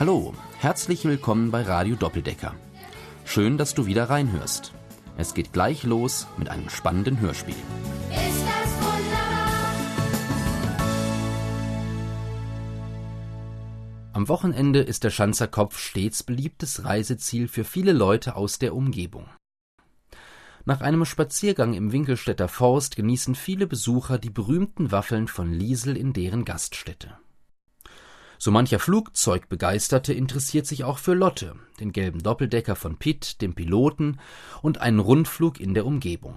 Hallo, herzlich willkommen bei Radio Doppeldecker. Schön, dass du wieder reinhörst. Es geht gleich los mit einem spannenden Hörspiel. Ist das wunderbar? Am Wochenende ist der Schanzer Kopf stets beliebtes Reiseziel für viele Leute aus der Umgebung. Nach einem Spaziergang im Winkelstädter Forst genießen viele Besucher die berühmten Waffeln von Liesl in deren Gaststätte. So mancher Flugzeugbegeisterte interessiert sich auch für Lotte, den gelben Doppeldecker von Pitt, dem Piloten, und einen Rundflug in der Umgebung.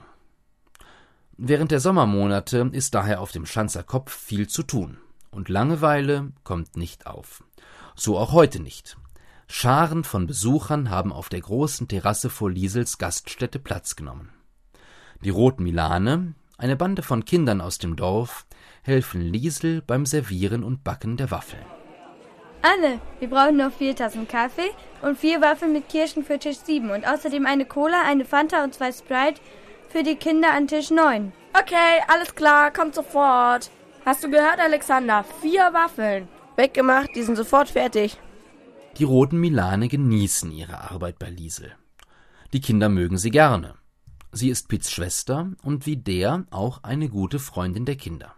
Während der Sommermonate ist daher auf dem Schanzer Kopf viel zu tun, und Langeweile kommt nicht auf. So auch heute nicht. Scharen von Besuchern haben auf der großen Terrasse vor Liesls Gaststätte Platz genommen. Die Roten Milane, eine Bande von Kindern aus dem Dorf, helfen Liesl beim Servieren und Backen der Waffeln. Anne, wir brauchen noch 4 Tassen Kaffee und 4 Waffeln mit Kirschen für Tisch 7 und außerdem eine Cola, eine Fanta und 2 Sprite für die Kinder an Tisch 9. Okay, alles klar, kommt sofort. Hast du gehört, Alexander? 4 Waffeln. Weggemacht, die sind sofort fertig. Die Roten Milane genießen ihre Arbeit bei Liesl. Die Kinder mögen sie gerne. Sie ist Pitts Schwester und wie der auch eine gute Freundin der Kinder.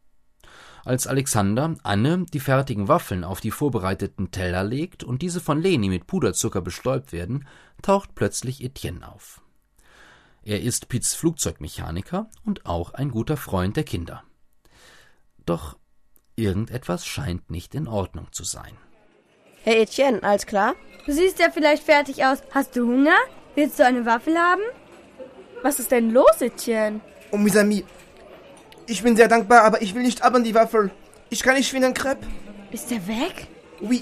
Als Alexander Anne die fertigen Waffeln auf die vorbereiteten Teller legt und diese von Leni mit Puderzucker bestäubt werden, taucht plötzlich Etienne auf. Er ist Pitts Flugzeugmechaniker und auch ein guter Freund der Kinder. Doch irgendetwas scheint nicht in Ordnung zu sein. Hey Etienne, alles klar? Du siehst ja vielleicht fertig aus. Hast du Hunger? Willst du eine Waffel haben? Was ist denn los, Etienne? Oh, mes amis, ich bin sehr dankbar, aber ich will nicht haben die Waffel. Ich kann nicht finden Crepe. Ist er weg? Oui,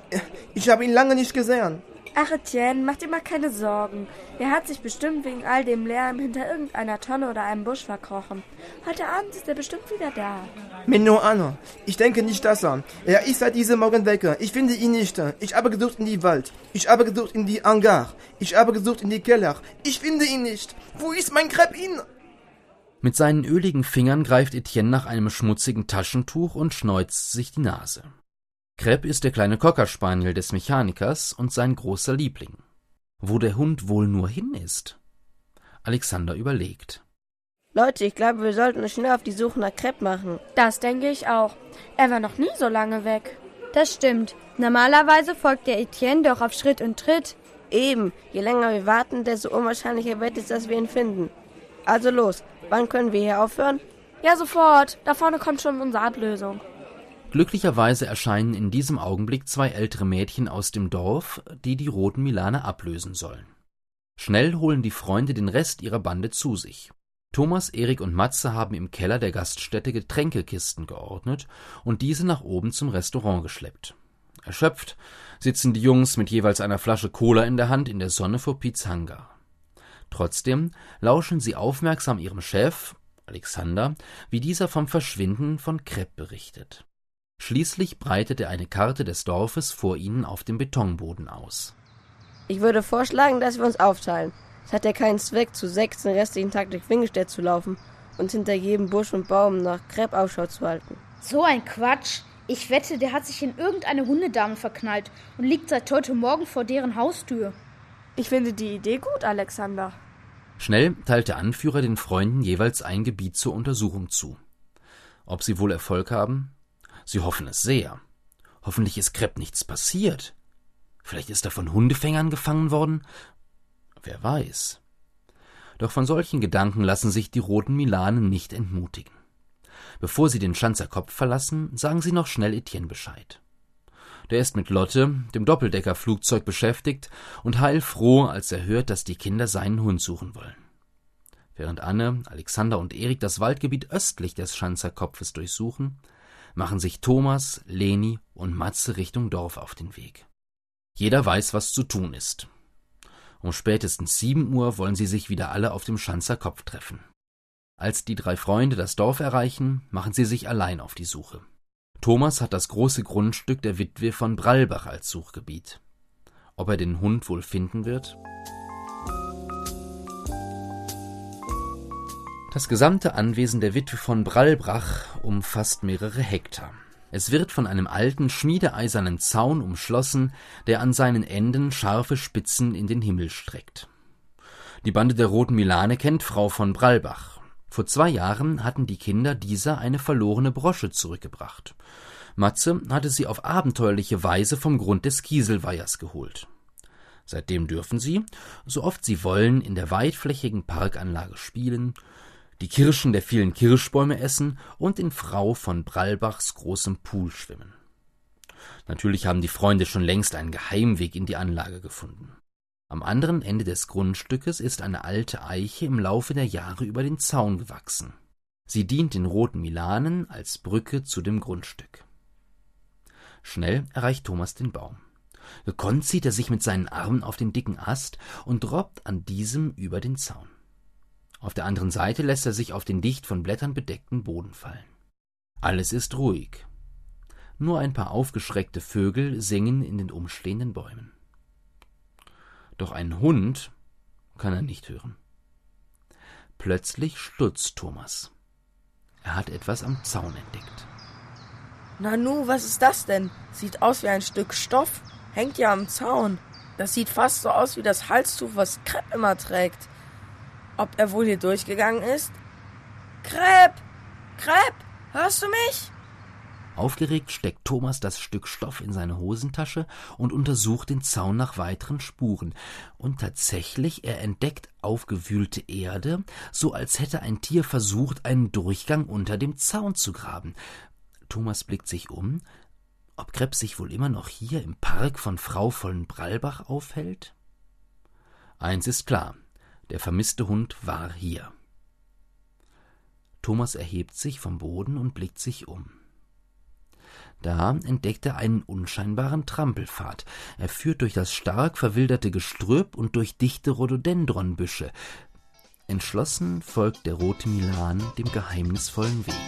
ich habe ihn lange nicht gesehen. Ach, Etienne, mach dir mal keine Sorgen. Er hat sich bestimmt wegen all dem Lärm hinter irgendeiner Tonne oder einem Busch verkrochen. Heute Abend ist er bestimmt wieder da. Mais non, Anna, ich denke nicht, dass er. Er ist seit diesem Morgen weg. Ich finde ihn nicht. Ich habe gesucht in die Wald. Ich habe gesucht in die Hangar. Ich habe gesucht in die Keller. Ich finde ihn nicht. Wo ist mein Crepe hin? Mit seinen öligen Fingern greift Etienne nach einem schmutzigen Taschentuch und schneuzt sich die Nase. Crepe ist der kleine Cockerspaniel des Mechanikers und sein großer Liebling. Wo der Hund wohl nur hin ist? Alexander überlegt. Leute, ich glaube, wir sollten uns schnell auf die Suche nach Crepe machen. Das denke ich auch. Er war noch nie so lange weg. Das stimmt. Normalerweise folgt der Etienne doch auf Schritt und Tritt. Eben, je länger wir warten, desto unwahrscheinlicher wird es, dass wir ihn finden. Also los, wann können wir hier aufhören? Ja, sofort. Da vorne kommt schon unsere Ablösung. Glücklicherweise erscheinen in diesem Augenblick 2 ältere Mädchen aus dem Dorf, die die Roten Milane ablösen sollen. Schnell holen die Freunde den Rest ihrer Bande zu sich. Thomas, Erik und Matze haben im Keller der Gaststätte Getränkekisten geordnet und diese nach oben zum Restaurant geschleppt. Erschöpft sitzen die Jungs mit jeweils einer Flasche Cola in der Hand in der Sonne vor Pitts Hangar. Trotzdem lauschen sie aufmerksam ihrem Chef, Alexander, wie dieser vom Verschwinden von Crepe berichtet. Schließlich breitet er eine Karte des Dorfes vor ihnen auf dem Betonboden aus. Ich würde vorschlagen, dass wir uns aufteilen. Es hat ja keinen Zweck, zu 6 den restlichen Tag durch Winkelstedt zu laufen und hinter jedem Busch und Baum nach Crepe Ausschau zu halten. So ein Quatsch. Ich wette, der hat sich in irgendeine Hundedame verknallt und liegt seit heute Morgen vor deren Haustür. Ich finde die Idee gut, Alexander. Schnell teilt der Anführer den Freunden jeweils ein Gebiet zur Untersuchung zu. Ob sie wohl Erfolg haben? Sie hoffen es sehr. Hoffentlich ist Crepe nichts passiert. Vielleicht ist er von Hundefängern gefangen worden? Wer weiß. Doch von solchen Gedanken lassen sich die Roten Milanen nicht entmutigen. Bevor sie den Schanzer Kopf verlassen, sagen sie noch schnell Etienne Bescheid. Der ist mit Lotte, dem Doppeldeckerflugzeug, beschäftigt und heilfroh, als er hört, dass die Kinder seinen Hund suchen wollen. Während Anne, Alexander und Erik das Waldgebiet östlich des Schanzer Kopfes durchsuchen, machen sich Thomas, Leni und Matze Richtung Dorf auf den Weg. Jeder weiß, was zu tun ist. Um spätestens 7 Uhr wollen sie sich wieder alle auf dem Schanzer Kopf treffen. Als die 3 Freunde das Dorf erreichen, machen sie sich allein auf die Suche. Thomas hat das große Grundstück der Witwe von Brallbach als Suchgebiet. Ob er den Hund wohl finden wird? Das gesamte Anwesen der Witwe von Brallbach umfasst mehrere Hektar. Es wird von einem alten, schmiedeeisernen Zaun umschlossen, der an seinen Enden scharfe Spitzen in den Himmel streckt. Die Bande der Roten Milane kennt Frau von Bralbach. Vor 2 Jahren hatten die Kinder dieser eine verlorene Brosche zurückgebracht. Matze hatte sie auf abenteuerliche Weise vom Grund des Kieselweihers geholt. Seitdem dürfen sie, so oft sie wollen, in der weitflächigen Parkanlage spielen, die Kirschen der vielen Kirschbäume essen und in Frau von Bralbachs großem Pool schwimmen. Natürlich haben die Freunde schon längst einen Geheimweg in die Anlage gefunden. Am anderen Ende des Grundstückes ist eine alte Eiche im Laufe der Jahre über den Zaun gewachsen. Sie dient den Roten Milanen als Brücke zu dem Grundstück. Schnell erreicht Thomas den Baum. Gekonnt zieht er sich mit seinen Armen auf den dicken Ast und robbt an diesem über den Zaun. Auf der anderen Seite lässt er sich auf den dicht von Blättern bedeckten Boden fallen. Alles ist ruhig. Nur ein paar aufgeschreckte Vögel singen in den umstehenden Bäumen. Doch einen Hund kann er nicht hören. Plötzlich stutzt Thomas. Er hat etwas am Zaun entdeckt. Nanu, was ist das denn? Sieht aus wie ein Stück Stoff. Hängt ja am Zaun. Das sieht fast so aus wie das Halstuch, was Krepp immer trägt. Ob er wohl hier durchgegangen ist? Krepp! Krepp! Hörst du mich? Aufgeregt steckt Thomas das Stück Stoff in seine Hosentasche und untersucht den Zaun nach weiteren Spuren. Und tatsächlich, er entdeckt aufgewühlte Erde, so als hätte ein Tier versucht, einen Durchgang unter dem Zaun zu graben. Thomas blickt sich um, ob Krepp sich wohl immer noch hier im Park von Frau von Bralbach aufhält? Eins ist klar, der vermisste Hund war hier. Thomas erhebt sich vom Boden und blickt sich um. Da entdeckt er einen unscheinbaren Trampelpfad. Er führt durch das stark verwilderte Gestrüpp und durch dichte Rhododendronbüsche. Entschlossen folgt der Rote Milan dem geheimnisvollen Weg.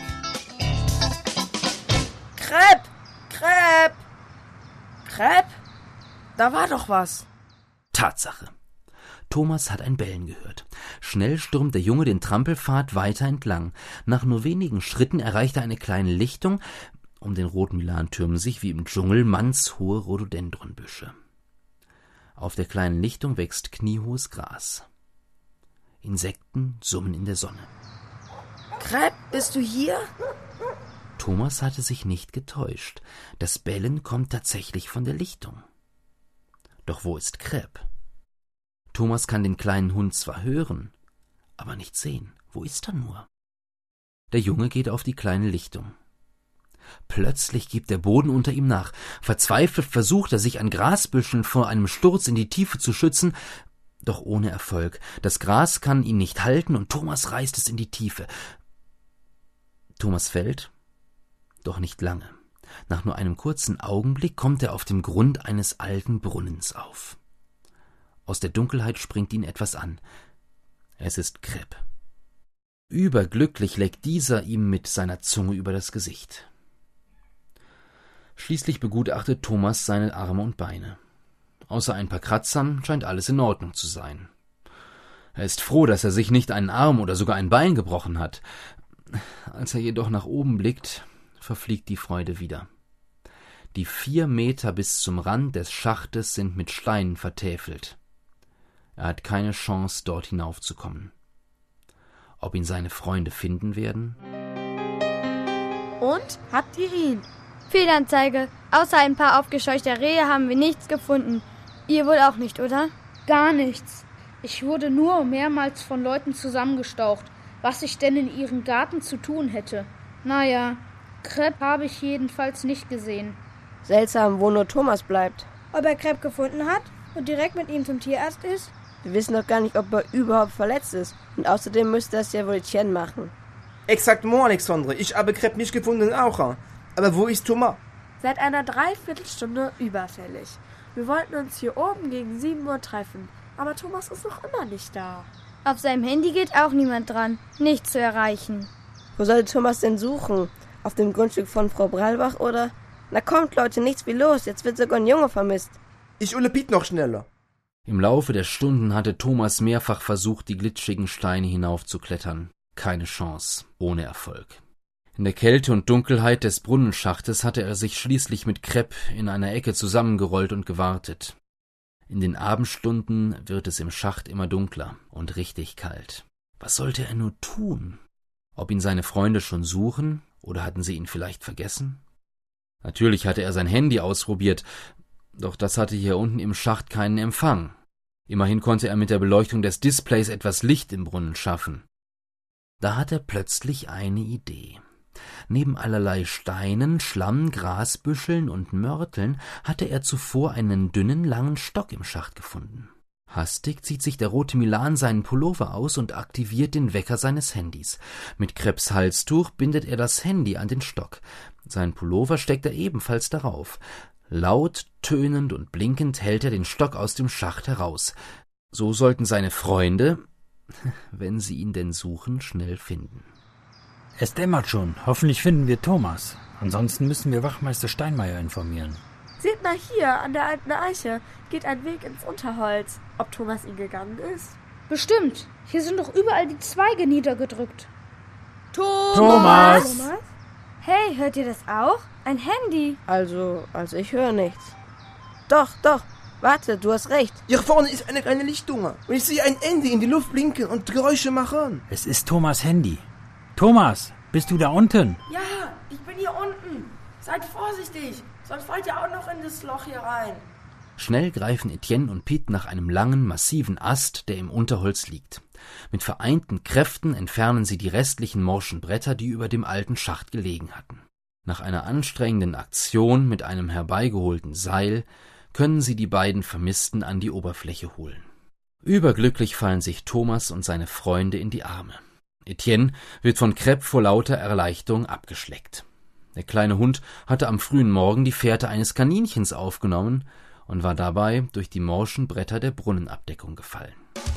Krepp! Krepp! Krepp? Da war doch was. Tatsache. Thomas hat ein Bellen gehört. Schnell stürmt der Junge den Trampelpfad weiter entlang. Nach nur wenigen Schritten erreicht er eine kleine Lichtung. Um den Roten Milan türmen sich wie im Dschungel mannshohe Rhododendronbüsche. Auf der kleinen Lichtung wächst kniehohes Gras. Insekten summen in der Sonne. Krepp, bist du hier? Thomas hatte sich nicht getäuscht. Das Bellen kommt tatsächlich von der Lichtung. Doch wo ist Krepp? Thomas kann den kleinen Hund zwar hören, aber nicht sehen. Wo ist er nur? Der Junge geht auf die kleine Lichtung. Plötzlich gibt der Boden unter ihm nach. Verzweifelt versucht er, sich an Grasbüscheln vor einem Sturz in die Tiefe zu schützen, doch ohne Erfolg. Das Gras kann ihn nicht halten und Thomas reißt es in die Tiefe. Thomas fällt, doch nicht lange. Nach nur einem kurzen Augenblick kommt er auf dem Grund eines alten Brunnens auf. Aus der Dunkelheit springt ihn etwas an. Es ist Krepp. Überglücklich leckt dieser ihm mit seiner Zunge über das Gesicht. Schließlich begutachtet Thomas seine Arme und Beine. Außer ein paar Kratzern scheint alles in Ordnung zu sein. Er ist froh, dass er sich nicht einen Arm oder sogar ein Bein gebrochen hat. Als er jedoch nach oben blickt, verfliegt die Freude wieder. Die 4 Meter bis zum Rand des Schachtes sind mit Steinen vertäfelt. Er hat keine Chance, dort hinaufzukommen. Ob ihn seine Freunde finden werden? Und? Habt ihr ihn? Fehlanzeige. Außer ein paar aufgescheuchter Rehe haben wir nichts gefunden. Ihr wohl auch nicht, oder? Gar nichts. Ich wurde nur mehrmals von Leuten zusammengestaucht, was ich denn in ihrem Garten zu tun hätte. Naja, Krepp habe ich jedenfalls nicht gesehen. Seltsam, wo nur Thomas bleibt. Ob er Krepp gefunden hat und direkt mit ihm zum Tierarzt ist? Wir wissen doch gar nicht, ob er überhaupt verletzt ist. Und außerdem müsste das ja wohl Etienne machen. Exactement, Alexandre. Ich habe Krepp nicht gefunden auch. Aber wo ist Thomas? Seit einer Dreiviertelstunde überfällig. Wir wollten uns hier oben gegen 7 Uhr treffen. Aber Thomas ist noch immer nicht da. Auf seinem Handy geht auch niemand dran. Nicht zu erreichen. Wo soll Thomas denn suchen? Auf dem Grundstück von Frau Bralbach oder? Na kommt, Leute, nichts wie los. Jetzt wird sogar ein Junge vermisst. Ich hole Piet noch schneller. Im Laufe der Stunden hatte Thomas mehrfach versucht, die glitschigen Steine hinaufzuklettern. Keine Chance, ohne Erfolg. In der Kälte und Dunkelheit des Brunnenschachtes hatte er sich schließlich mit Krepp in einer Ecke zusammengerollt und gewartet. In den Abendstunden wird es im Schacht immer dunkler und richtig kalt. Was sollte er nur tun? Ob ihn seine Freunde schon suchen, oder hatten sie ihn vielleicht vergessen? Natürlich hatte er sein Handy ausprobiert, doch das hatte hier unten im Schacht keinen Empfang. Immerhin konnte er mit der Beleuchtung des Displays etwas Licht im Brunnen schaffen. Da hat er plötzlich eine Idee. Neben allerlei Steinen, Schlamm, Grasbüscheln und Mörteln hatte er zuvor einen dünnen, langen Stock im Schacht gefunden. Hastig zieht sich der rote Milan seinen Pullover aus und aktiviert den Wecker seines Handys. Mit Krepps Halstuch bindet er das Handy an den Stock. Seinen Pullover steckt er ebenfalls darauf. Laut, tönend und blinkend hält er den Stock aus dem Schacht heraus. So sollten seine Freunde, wenn sie ihn denn suchen, schnell finden. Es dämmert schon. Hoffentlich finden wir Thomas. Ansonsten müssen wir Wachmeister Steinmeier informieren. Seht mal hier, an der alten Eiche geht ein Weg ins Unterholz. Ob Thomas ihn gegangen ist? Bestimmt. Hier sind doch überall die Zweige niedergedrückt. Thomas! Hey, hört ihr das auch? Ein Handy. Also ich höre nichts. Doch, warte, du hast recht. Hier vorne ist eine kleine Lichtung und ich sehe ein Handy in die Luft blinken und Geräusche machen. Es ist Thomas' Handy. Thomas, bist du da unten? Ja, ich bin hier unten. Seid vorsichtig, sonst fallt ihr auch noch in das Loch hier rein. Schnell greifen Etienne und Pete nach einem langen, massiven Ast, der im Unterholz liegt. Mit vereinten Kräften entfernen sie die restlichen morschen Bretter, die über dem alten Schacht gelegen hatten. Nach einer anstrengenden Aktion mit einem herbeigeholten Seil können sie die beiden Vermissten an die Oberfläche holen. Überglücklich fallen sich Thomas und seine Freunde in die Arme. Etienne wird von Krepp vor lauter Erleichterung abgeschleckt. Der kleine Hund hatte am frühen Morgen die Fährte eines Kaninchens aufgenommen und war dabei durch die morschen Bretter der Brunnenabdeckung gefallen.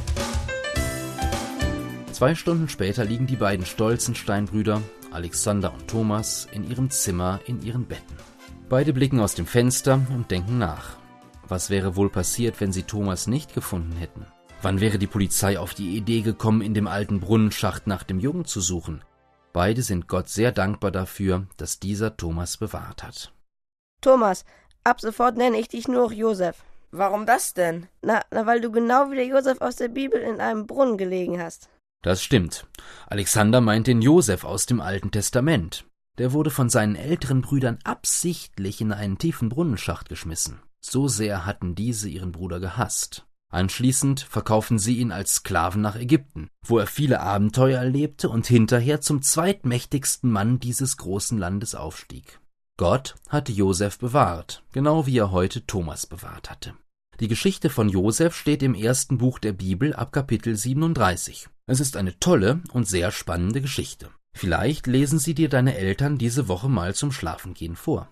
2 Stunden später liegen die beiden stolzen Steinbrüder, Alexander und Thomas, in ihrem Zimmer in ihren Betten. Beide blicken aus dem Fenster und denken nach. Was wäre wohl passiert, wenn sie Thomas nicht gefunden hätten? Wann wäre die Polizei auf die Idee gekommen, in dem alten Brunnenschacht nach dem Jungen zu suchen? Beide sind Gott sehr dankbar dafür, dass dieser Thomas bewahrt hat. Thomas, ab sofort nenne ich dich nur Josef. Warum das denn? Na, weil du genau wie der Josef aus der Bibel in einem Brunnen gelegen hast. Das stimmt. Alexander meint den Josef aus dem Alten Testament. Der wurde von seinen älteren Brüdern absichtlich in einen tiefen Brunnenschacht geschmissen. So sehr hatten diese ihren Bruder gehasst. Anschließend verkauften sie ihn als Sklaven nach Ägypten, wo er viele Abenteuer erlebte und hinterher zum zweitmächtigsten Mann dieses großen Landes aufstieg. Gott hatte Josef bewahrt, genau wie er heute Thomas bewahrt hatte. Die Geschichte von Josef steht im ersten Buch der Bibel ab Kapitel 37. Es ist eine tolle und sehr spannende Geschichte. Vielleicht lesen sie dir deine Eltern diese Woche mal zum Schlafengehen vor.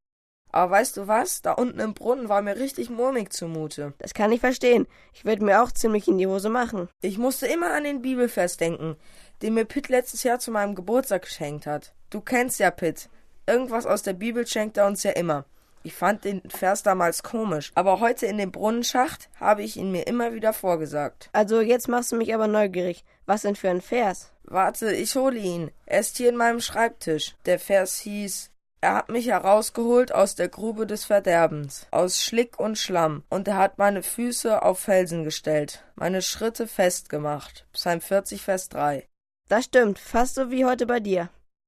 Aber weißt du was? Da unten im Brunnen war mir richtig mulmig zumute. Das kann ich verstehen. Ich würde mir auch ziemlich in die Hose machen. Ich musste immer an den Bibelvers denken, den mir Pitt letztes Jahr zu meinem Geburtstag geschenkt hat. Du kennst ja Pitt. Irgendwas aus der Bibel schenkt er uns ja immer. Ich fand den Vers damals komisch, aber heute in dem Brunnenschacht habe ich ihn mir immer wieder vorgesagt. Also jetzt machst du mich aber neugierig. Was denn für ein Vers? Warte, ich hole ihn. Er ist hier in meinem Schreibtisch. Der Vers hieß: Er hat mich herausgeholt aus der Grube des Verderbens, aus Schlick und Schlamm, und er hat meine Füße auf Felsen gestellt, meine Schritte festgemacht. Psalm 40, Vers 3. Das stimmt, fast so wie heute bei dir.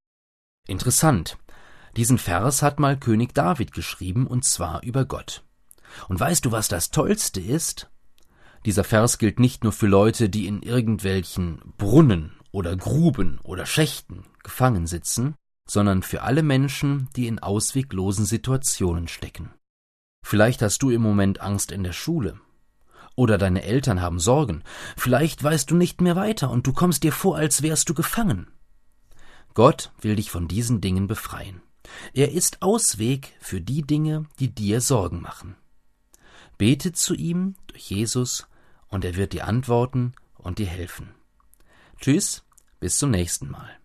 Interessant. Diesen Vers hat mal König David geschrieben, und zwar über Gott. Und weißt du, was das Tollste ist? Dieser Vers gilt nicht nur für Leute, die in irgendwelchen Brunnen oder Gruben oder Schächten gefangen sitzen, sondern für alle Menschen, die in ausweglosen Situationen stecken. Vielleicht hast du im Moment Angst in der Schule. Oder deine Eltern haben Sorgen. Vielleicht weißt du nicht mehr weiter und du kommst dir vor, als wärst du gefangen. Gott will dich von diesen Dingen befreien. Er ist Ausweg für die Dinge, die dir Sorgen machen. Bete zu ihm durch Jesus und er wird dir antworten und dir helfen. Tschüss, bis zum nächsten Mal.